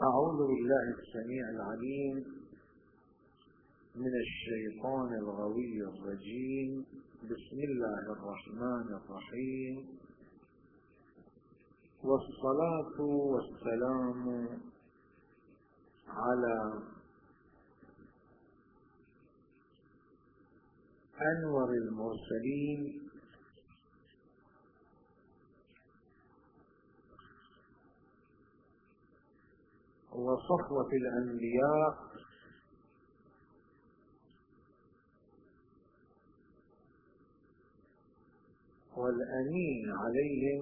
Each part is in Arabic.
أعوذ بالله السميع العليم من الشيطان الغوي الرجيم. بسم الله الرحمن الرحيم، والصلاة والسلام على أنور المرسلين وصفوة الأنبياء والأمين عليهم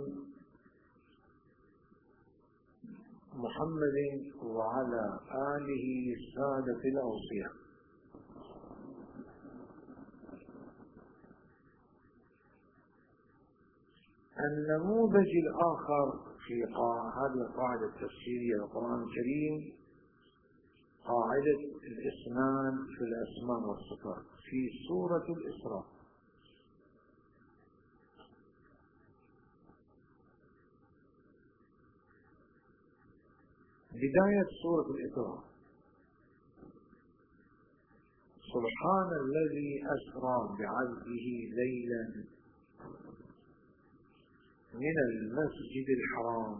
محمد وعلى آله السادة الأوصياء. النموذج الآخر في هذه القاعدة التفسيرية للقرآن الكريم قاعدة الإسناد في الأسماء والصفات في سورة الإسراء. بداية سورة الإسراء: سبحان الذي أسرى بعبده ليلا من المسجد الحرام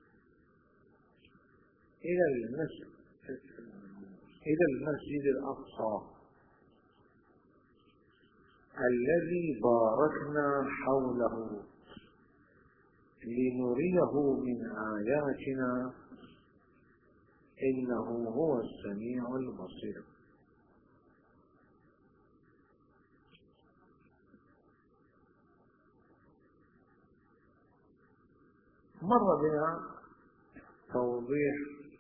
إلى المسجد الأقصى الذي باركنا حوله لنريه من آياتنا إنه هو السميع البصير. مر بنا توضيح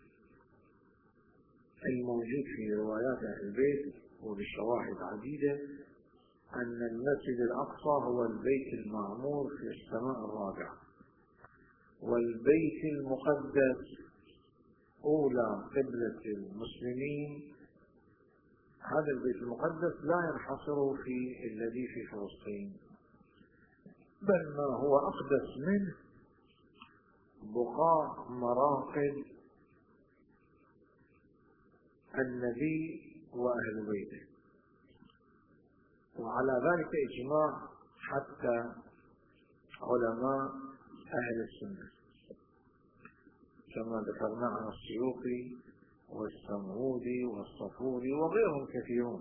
الموجود في روايات أهل البيت وبشواهد عديدة أن المسجد الأقصى هو البيت المعمور في السماء الرابعة، والبيت المقدس أولى قبلة المسلمين. هذا البيت المقدس لا ينحصر في الذي في فلسطين، بل ما هو أقدس منه بقاع مراقد النبي وأهل بيته، وعلى ذلك إجماع حتى علماء أهل السنة كما ذكرنا عن السيوطي والسمعودي والصفوري وغيرهم كثيرون.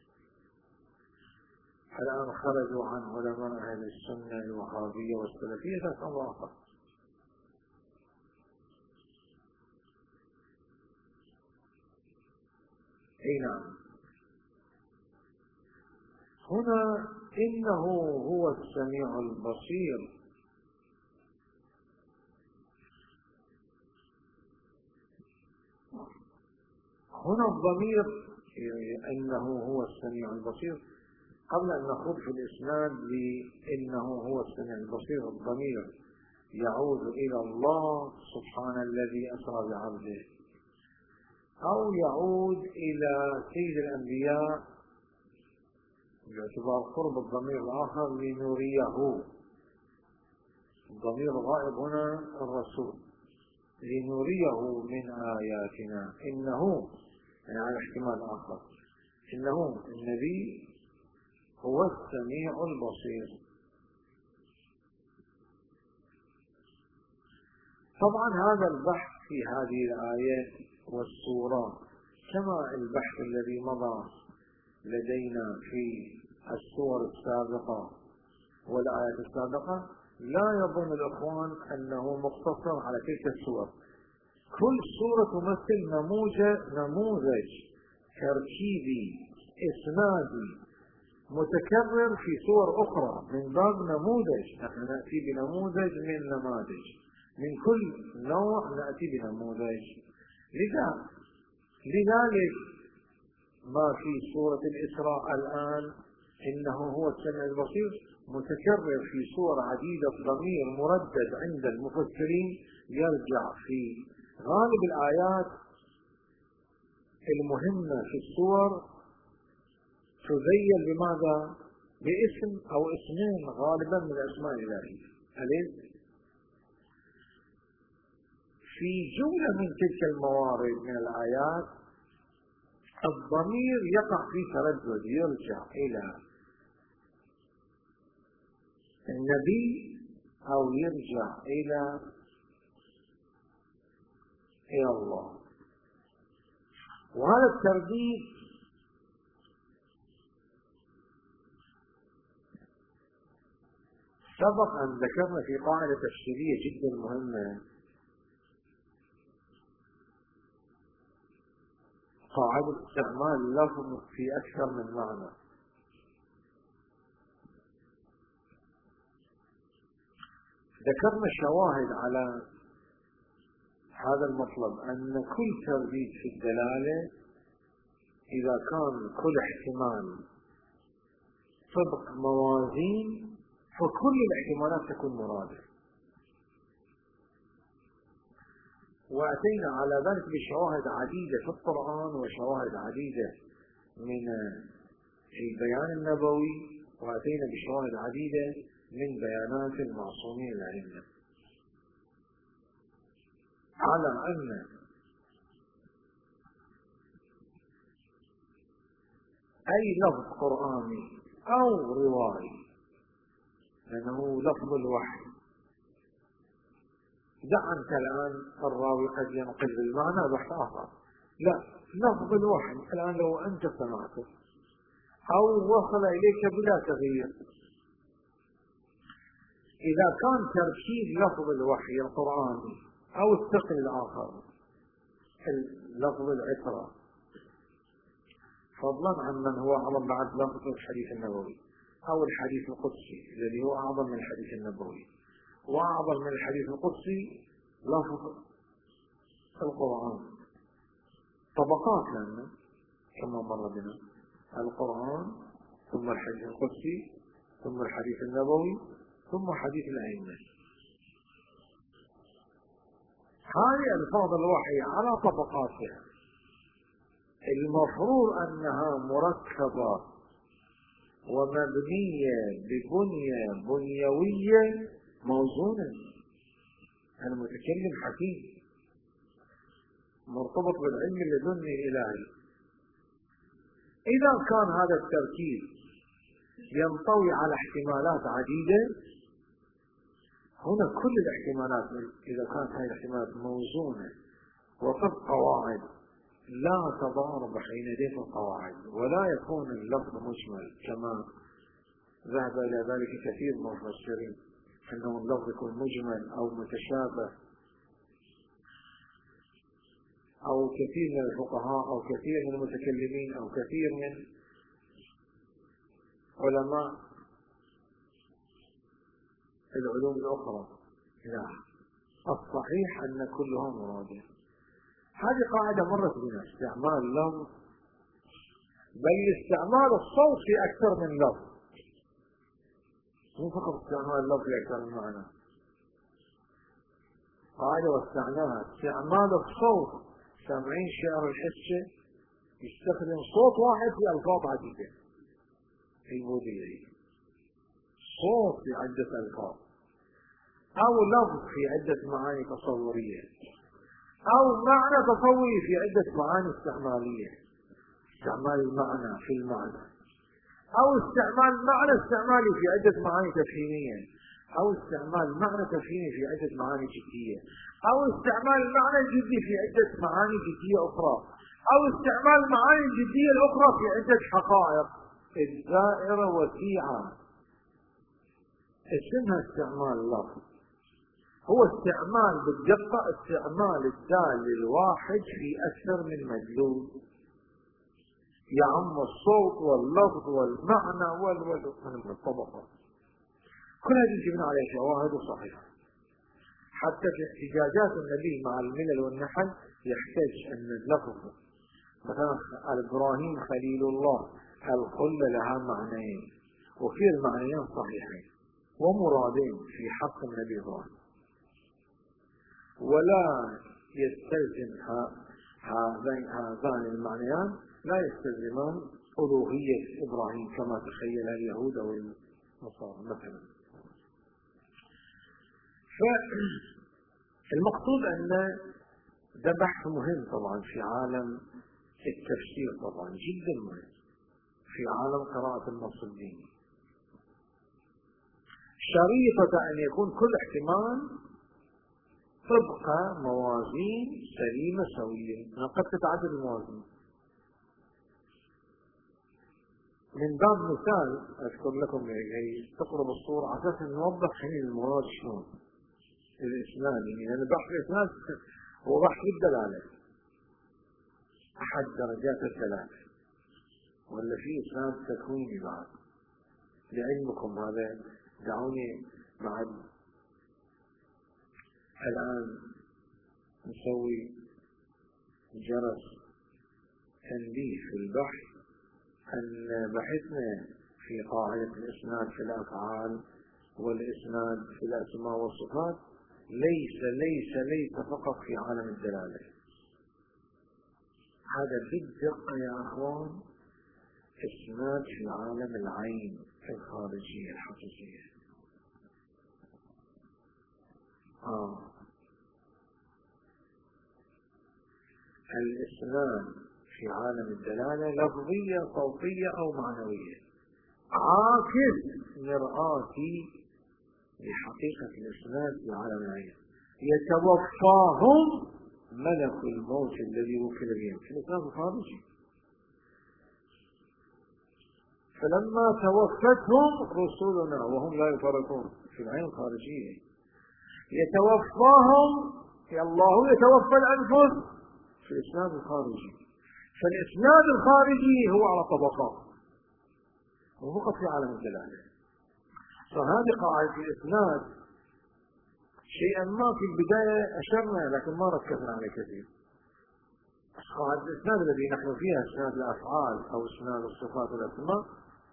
الآن خرجوا عن علماء أهل السنة الوهابية والسلفية فأضافة. نعم، هنا إنه هو السميع البصير. هنا الضمير إنه هو السميع البصير. قبل أن نخوض في الإسناد لإنه هو السميع البصير، الضمير يعود إلى الله سبحانه الذي أسرى بعبده، أو يعود إلى سيد الأنبياء باعتبار قرب الضمير الآخر لنريه. الضمير الغائب هنا الرسول، لنريه من آياتنا. إنه يعني على احتمال آخر، إنه النبي هو السميع البصير. طبعا هذا البحث في هذه الآيات والسورة كما البحث الذي مضى لدينا في السور السابقة والآيات السابقة لا يظن الإخوان أنه مقتصر على تلك السور. كل سورة تمثل نموذج تركيبي إسنادي متكرر في سور أخرى من باب نموذج. نحن نأتي بنموذج من نماذج، من كل نوع نأتي بنموذج. لذلك ما في سورة الإسراء الآن إنه هو السميع البصير متكرر في سور عديدة، ضمير مردد عند المفسرين يرجع في غالب الآيات المهمة في السور تزين بماذا؟ باسم أو اسمين غالبا من الأسماء الإلهية. في في جملة من تلك الموارد من الآيات الضمير يقع في تردد، يرجع إلى النبي أو يرجع إلى الله. وهذا الترديد سبق أن ذكرنا في قاعدة تفسيرية جدا مهمة، قاعدة استعمال اللفظ في أكثر من معنى. ذكرنا شواهد على هذا المطلب، أن كل ترديد في الدلالة إذا كان كل احتمال طبق موازين فكل الاحتمالات تكون مرادة. وأتينا على ذلك بشواهد عديدة في القرآن وشواهد عديدة من البيان النبوي، وأتينا بشواهد عديدة من بيانات المعصومين الأئمة على أن أي لفظ قرآني أو روائي، لأنه لفظ الوحي، دع أنت الآن الراوي قد ينقل بالمعنى بحث آخر، لا، لفظ الوحي الآن لو أنت سمعته أو وصل إليك بلا تغيير، إذا كان تركيب لفظ الوحي القرآني أو الثقل الآخر لفظ العترة، فضلا عن من هو أعظم بعد لفظ الحديث النبوي أو الحديث القدسي الذي هو أعظم من الحديث النبوي، وأعظم من الحديث القدسي لفظ القرآن، طبقات لنا كما مر بنا، القرآن ثم الحديث القدسي ثم الحديث النبوي ثم حديث الأئمة. هذه ألفاظ الوحي على طبقاتها المفروض أنها مركبة ومبنية ببنية بنيوية موزونة. المتكلم حكيم مرتبط بالعلم اللدني الإلهي. إذا كان هذا التركيب ينطوي على احتمالات عديدة، هنا كل الاحتمالات إذا كانت هذه الاحتمالات موزونة وقد قواعد لا تضارب حين يدين القواعد، ولا يكون اللفظ مجمل كما ذهب إلى ذلك كثير من المفسرين، أنه اللفظ يكون مجمل أو متشابه، أو كثير من الفقهاء أو كثير من المتكلمين أو كثير من علماء العلوم الأخرى. لا، الصحيح أن كلها مرادة. هذه قاعدة مرت بنا، استعمال اللفظ، بل استعمال الصوت في أكثر من لفظ، مو فقط استعمال اللفظ في أكثر من معنى. قاعدة واستعناها استعمال الصوت. سامعين شعر الحسة يستخدم صوت واحد في ألفاظ عديدة، البوذية صوت في عدة ألفاظ، أو لفظ في عدة معاني تصورية، أو معنى تصوري في عدة معاني استعمالية، استعمال المعنى في المعنى، أو استعمال معنى استعمالي في عدة معاني تفهيمية، أو استعمال معنى تفهيمي في عدة معاني جدية، أو استعمال معنى جدي في عدة معاني جدية أخرى، أو استعمال معاني الجدية الأخرى في عدة حقائق. الدائرة وسيعة، اسمها استعمال اللفظ، هو استعمال بالدقة، استعمال الدال الواحد في أكثر من مدلول، يعم الصوت واللفظ والمعنى من الطبقة. كل هذه جبنا عليه شواهد صحيحة. حتى في احتجاجات النبي مع الملل والنحل يحتاج أن اللفظ، مثلا إبراهيم خليل الله، الخلة لها معنيين، وفي المعنيين صحيحين ومرادين في حق النبي إبراهيم، ولا يستلزم هذان المعنيان لا يستلزمان ألوهية إبراهيم كما تخيل اليهود أو النصارى مثلا. فالمقصود أن ده بحث مهم طبعا في عالم التفسير، طبعا جدا مهم في عالم قراءة النص الديني. شريطة أن يكون كل احتمال طبق موازين سليمة سوية، قد تتعدد الموازين. من باب مثال أذكر لكم تقرب الصورة على أساس نوضح حين المراد شلون الإسناد، يعني بحث الإسناد هو بحث الدلالة أحد درجات الثلاثة، ولا في إسناد تكويني بعد لعلمكم هذا. دعوني بعد الآن نسوي جرس تنبيه في البحث أن بحثنا في قاعدة الإسناد في الأفعال والإسناد في الأسماء والصفات ليس فقط في عالم الدلالة. هذا بالدقة يا أخوان إسناد في عالم العين الخارجية الحقيقية. الإسناد في عالم الدلالة لفظية صوتية أو معنوية، عاكس مرآتي لحقيقة الإسناد في عالم العين. يتوفاهم ملك الموت الذي وكل بهم في الإسناد الخارجي، فلما توفتهم رسولنا وهم لا يفرقون في العين الخارجية. يتوفاهم الله يتوفى الأنفس في الإسناد الخارجي، فالإسناد الخارجي هو على طبقات وفقط في عالم الدلالة. فهذه قاعدة الإسناد شيئا ما في البداية أشرنا لكن ما ركزنا عليه كثير. قاعدة الإسناد الذي نحن فيها إسناد الأفعال أو إسناد الصفات والأسماء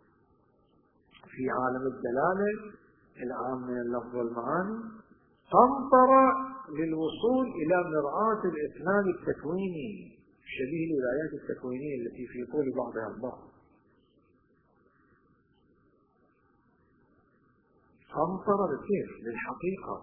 في عالم الدلالة العام من اللفظ والمعاني قنطرة للوصول إلى مرآة الإسناد التكويني شبيه الولايات التكوينية التي في طول بعضها البعض. قنطرة كيف للحقيقة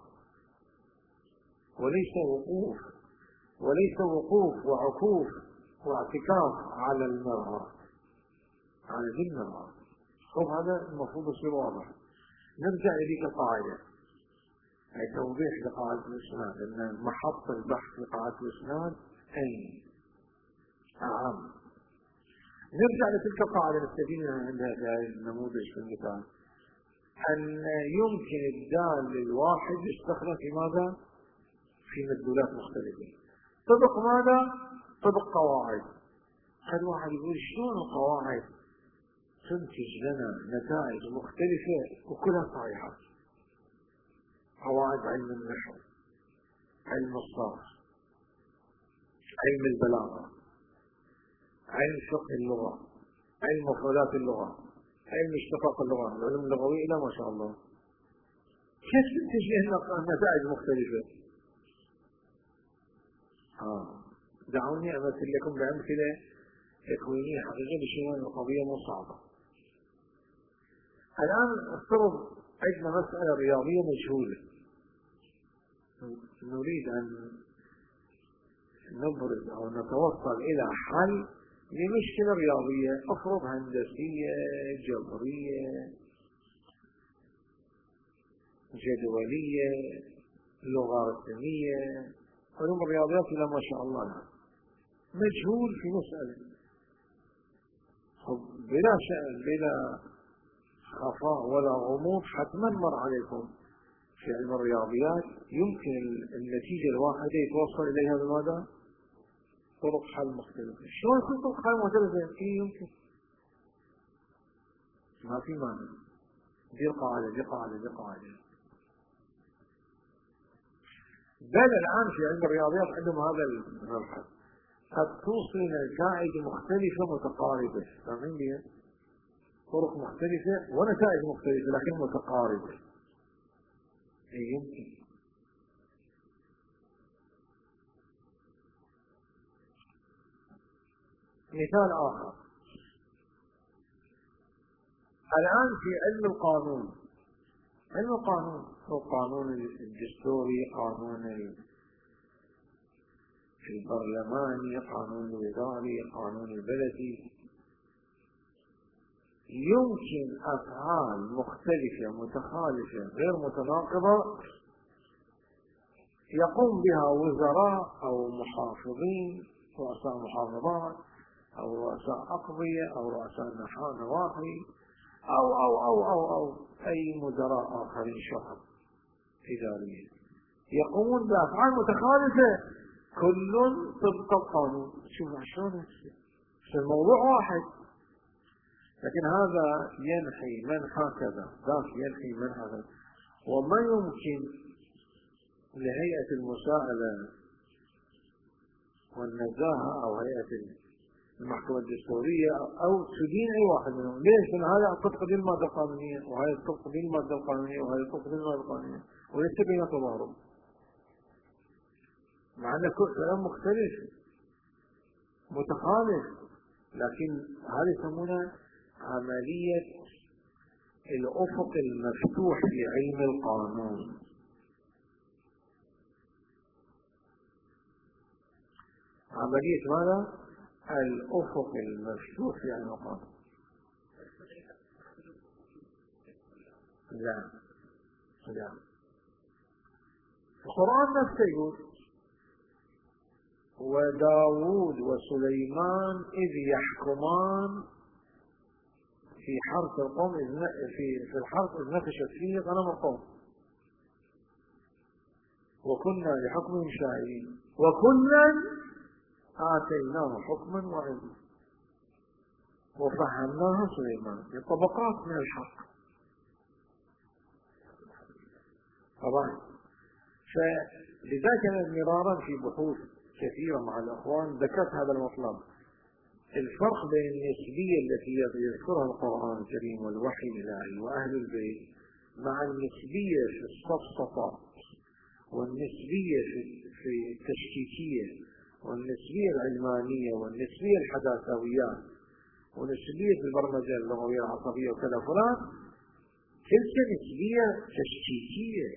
وليس وقوف وعكوف واعتكاف على المرآة، على ذي المرآة. هذا المفروض يصير واضح. نرجع إليك القاعدة، أي توضيح لقاعدة الإسناد أن محط البحث في قاعدة الإسناد أين أهم. نرجع لتلك القاعدة نستفيد منها في النموذج في المثال أن يمكن الدال الواحد يستخدم في ماذا؟ في مدلولات مختلفة. طبق ماذا؟ طبق قواعد. قد واحد يقول شلون القواعد تنتج لنا نتائج مختلفة وكلها صحيحة؟ قواعد علم النحو، علم الصرف، علم البلاغة، علم فقه اللغة، علم مفردات اللغة، علم اشتقاق اللغة، العلوم اللغوية لا ما شاء الله. كيف تنتج لنا نتائج مختلفة؟ دعوني أمثل لكم بأمثلة تكوينية حقيقية بشيء القضية مو صعبة. الآن افترض عندنا مسألة رياضية مجهولة، نريد أن نبرز أو نتوصل إلى حل لمشكلة رياضية، أفرض هندسية جبرية جدولية لوغاريتمية، علوم الرياضيات إلى ما شاء الله لا. مجهول في مسألة بلا شأن بلا خفاء ولا غموض حتما مر عليكم في علم الرياضيات. يمكن النتيجة الواحدة يتوصل إليها بماذا؟ طرق حل مختلفة. شلون يكون طرق حل مختلفة؟ يمكن ما في مانع. دي قاعدة. بل الآن في علم الرياضيات عندهم هذا المبحث قد توصل إلى نتائج مختلفة متقاربة. فاهمين بها؟ طرق مختلفة ونتائج مختلفة لكن متقاربة. يمكن. مثال آخر، الآن في علم القانون، القانون الدستوري، قانون البرلماني، قانون الوزاري، قانون البلدي. يمكن أفعال مختلفة متخالفة غير متناقضة يقوم بها وزراء أو محافظين، رؤساء محافظات أو رؤساء أقضية أو رؤساء نواحي أو أي مدراء آخرين شخص إداريين، يقومون بأفعال متخالفة كل طبق القانون. شوف شلون الموضوع واحد، لكن هذا ينحي من هكذا، ذاك ينحي من هكذا. وما يمكن لهيئة المساءلة والنزاهة أو هيئة المحكمة الدستورية أو تدين أي واحد منهم. ليش؟ لأن هذا طبق للمادة القانونية وهذا طبق للمادة القانونية وهذا طبق للمادة القانونية، وليس بين تضارب، مع أن كلام مختلف متخالف، لكن هذا يسمونها عملية الأفق المفتوح في علم القانون. عملية ماذا؟ الأفق المفتوح في علم القانون. لا القرآن نفسه يقول: وداود وسليمان إذ يحكمان في حرث القوم في الحرث إذ نفشت فيه غنم القوم وكنا لحكمهم شاهدين وكلا آتيناه حكما وعلما وفهمناه سليمان. طبقات من الحق طبعا. فلذلك أنا مرارا في بحوث كثيرة مع الأخوان ذكرت هذا المطلب: الفرق بين النسبية التي يذكرها القرآن الكريم والوحي الإلهي وأهل البيت مع النسبية في السفسطة والنسبية في التشكيكية والنسبية العلمانية والنسبية الحداثويات ونسبية البرمجة اللغوية العصبية وكذا فلان. تلك نسبية تشكيكية،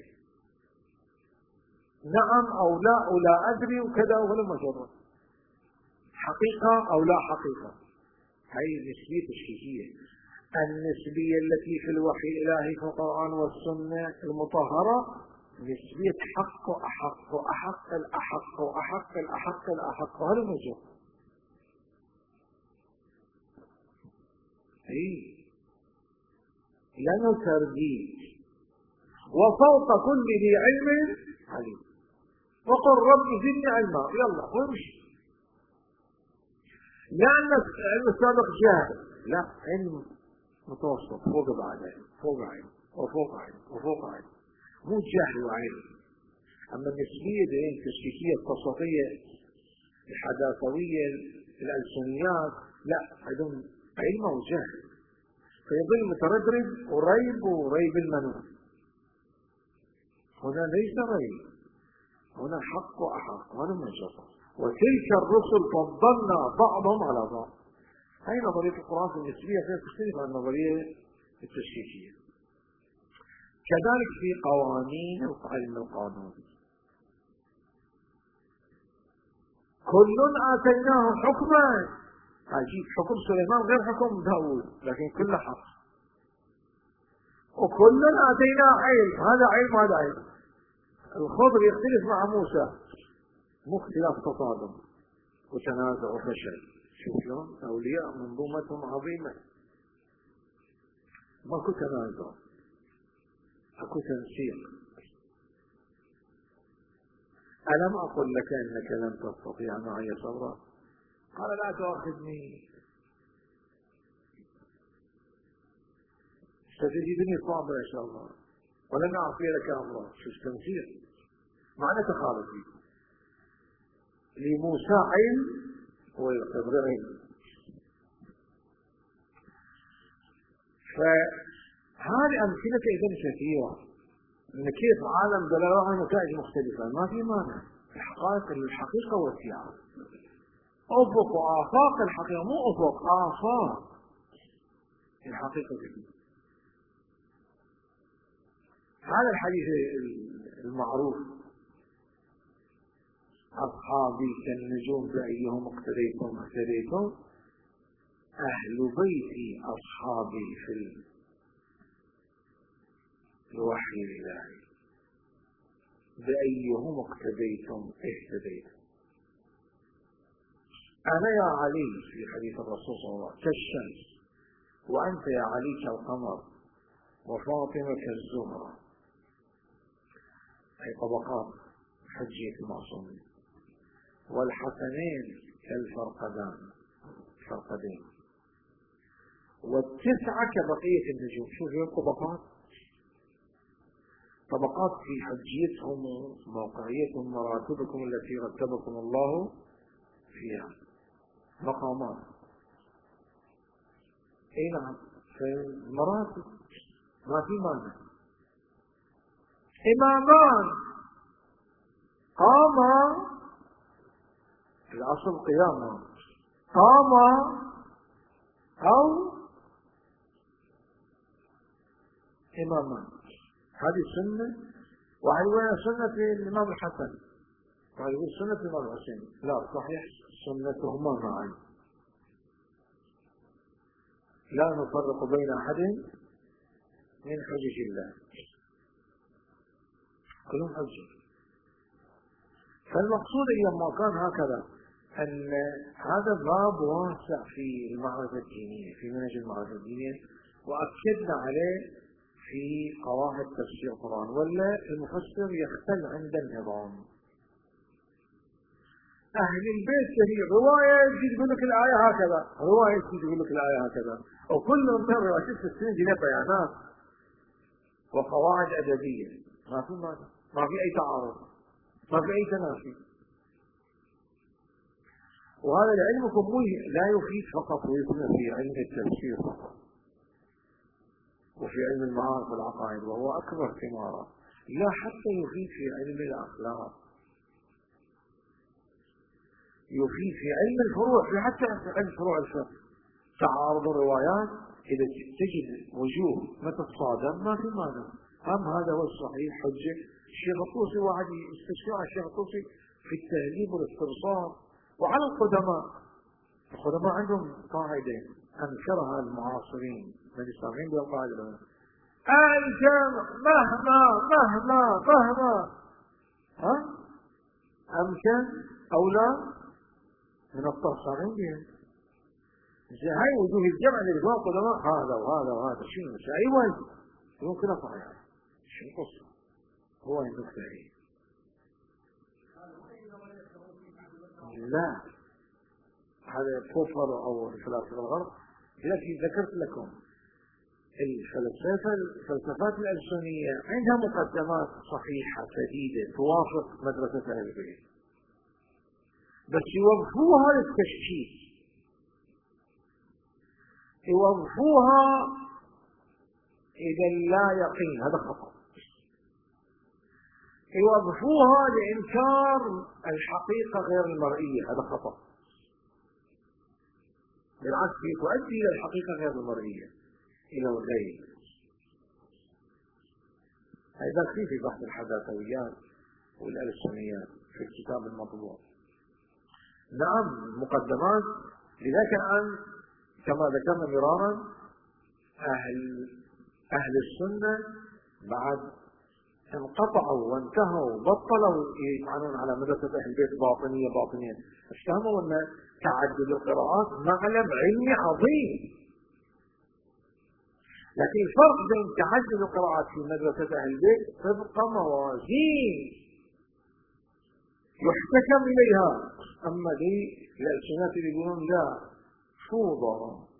نعم أو لا أو لا أدري وكذا ولا مجرد حقيقة أو لا حقيقة، هذه نسبية تشكيكية. النسبية التي في الوحي الإلهي في القرآن والسنة المطهرة نسبية حق وأحق وأحق الأحق وأحق الأحق الأحق، وهذا مجرد لأنه ترديد. وفوق كل ذي علم عليم وقل رب زدني علما، يلا وامشي. لأن العلم السابق جاهل، لا، علم متوسط فوق بعد علم فوق علم وفوق علم وفوق علم، مو جهل وعلم. أما النسبية بين التشكيكية التسطية الحداثوية الألسنيات لا، عندهم علم وجهل، فيظل متردد وريب المنون. هنا ليس ريب، هنا حق وأحق وهذا مجرد. وتلك الرسل فضلنا بعضهم على بعض. هاي نظرية القرآن في النسبية غير تختلف عن النظرية التشكيكية. كذلك في قوانين علم القانون كل آتيناه حكما. عجيب، حكم سليمان غير حكم داود لكن كله حق. وكل آتيناه علم، هذا علم هذا علم. الخضر يختلف مع موسى، مو اختلاف تصادم وتنازع وفشل. شوف شلون أولياء منظومتهم عظيمة، ماكو تنازع، اكو تنسيق. ألم أقل لك أنك لن تستطيع معي صبرا؟ قال لا تؤاخذني ستجدني صابرا إن شاء الله ولن أعصي لك أمرا. شوف تنسيق معنى تخالفي. لموسى علم والخضر علم. فهذه أمثلة إذن كثيرة إن كيف عالم دلالة نتائج مختلفة، ما في مانع. الحقيقة وسيعة، أفق وآفاق الحقيقة، مو أفق آفاق الحقيقة كثيرة. هذا الحديث المعروف أصحابي كالنجوم بأيهم اقتديتم اهتديتم، أهل بيتي أصحابي في الوحي الإلهي بأيهم اقتديتم اهتديتم. أنا يا علي في حديث الرسول صلى الله عليه وسلم كالشمس، وأنت يا علي كالقمر، وفاطمة كالزهرة، أي طبقات حجية المعصومين، والحسنين كالفرقدين، والتسعة كبقية النجوم. شوف الطبقات، طبقات في حجيتهم وموقعيتهم، مراتبكم التي رتبكم الله فيها، مقامات. اي نعم، في المراتب ما في مانع. امامان قاما، الاصل قياما، قاما او امامان، هذه سنة. وهي سنة الامام الحسن، وهي سنة الامام الحسين. لا صحيح، سنتهما معا، لا نفرق بين أحد من حجج الله، كلهم حجة. فالمقصود لما كان هكذا أن هذا باب واسع في المعرفة الدينية، في منهج المعرفة الدينية، وأكدنا عليه في قواعد تفسير القرآن. ولا المفسر يختل عند النظام. أهل البيت هي رواية تقول لك الآية هكذا، رواية تقول لك الآية هكذا، وكل من الروايات السنة دي بيانات وقواعد أدبية، ما في أي تعارض، ما في أي تنافي. وهذا لعلمكم لا يفيد فقط ويكون في علم التفسير فقط، وفي علم المعارف والعقائد، وهو أكبر ثمارة، لا حتى يفيد في علم الأخلاق، يفيد في علم الفروع، في حتى في علم فروع الفقه. تعارض الروايات إذا تجد وجوه متصادم ما في مانع. هذا هو الصحيح حجة. الشيخ الطوسي واحد يستشفع الشيخ الطوسي في التهذيب والاستبصار. وعلى القدماء عندهم قاعدة أنكرها المعاصرين من الإسلاميين بالقاعدة: أنت مهما أمكن أو لا من الطرفين بهم. هاي وجوه الجمع اللي بيقول القدماء هذا وهذا وهذا شنو أي واجب يمكن صحيح. شو القصة؟ هو النقطة هي لا، هذا كفر أو فلسفة الغرب. لكن ذكرت لكم الفلسفات الألسنية عندها مقدمات صحيحة سديدة توافق مدرسة أهل البيت، بس يوظفوها للتشكيك، يوظفوها إذا لا يقين، هذا خطأ. يوظفوها لإنكار الحقيقة غير المرئية، هذا خطأ. بالعكس تؤدي إلى الحقيقة غير المرئية، إلى الغيب. هذا في بحث الحداثويات والألسنيات في الكتاب المطبوع. نعم مقدمات. لذلك الآن كما ذكرنا مرارا أهل السنة بعد انقطعوا وانتهوا بطلوا يطعنون على مدرسة أهل البيت باطنية. افهموا أن تعدد القراءات معلم علمي عظيم، لكن الفرق بين تعدد القراءات في مدرسة أهل البيت تبقى موازين يحتكم إليها. أما دي الألسنات اللي يقولون لا فوضى،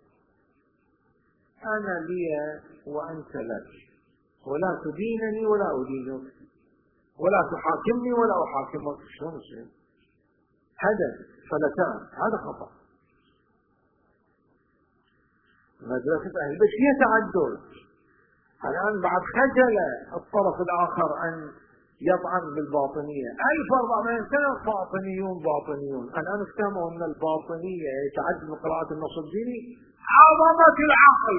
أنا لي وأنت لك، ولا تدينني ولا أدينك، ولا تحاكمني ولا أحاكمك، شلون يصير؟ هذا فلتان، هذا خطأ. مدرسة أهل البيت هي تعدد. الآن بعد خجل الطرف الآخر أن يطعن بالباطنية. 1400 سنة باطنيون. الآن افتهموا أن الباطنية تعدد قراءة النص الديني عظمة العقل،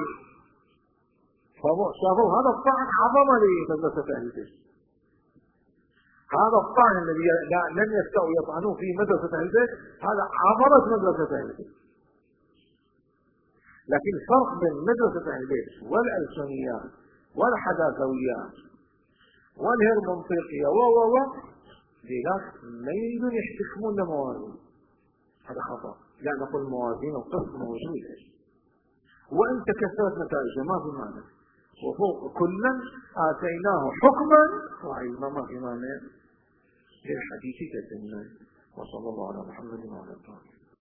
شافوا هذا الطعن عظمة لمدرسة أهل البيت. هذا الطعن الذي لم يستطيعوا يطعنوه في مدرسة أهل البيت، هذا عبرت مدرسة أهل البيت. لكن الفرق بين مدرسة أهل البيت والألسنيات والحداثويات والهرمنطيقية ذيلاك ما يريدون يحتكمون لموازين، هذا خطأ. لا نقول موازين القسط موجودة، وإن تكثرت نتائجها ما في معنى، وفوق كلا آتيناه حكما وعلما، ما في معنى للحديث كالدنيا. وصلى الله على محمد وعلى آله.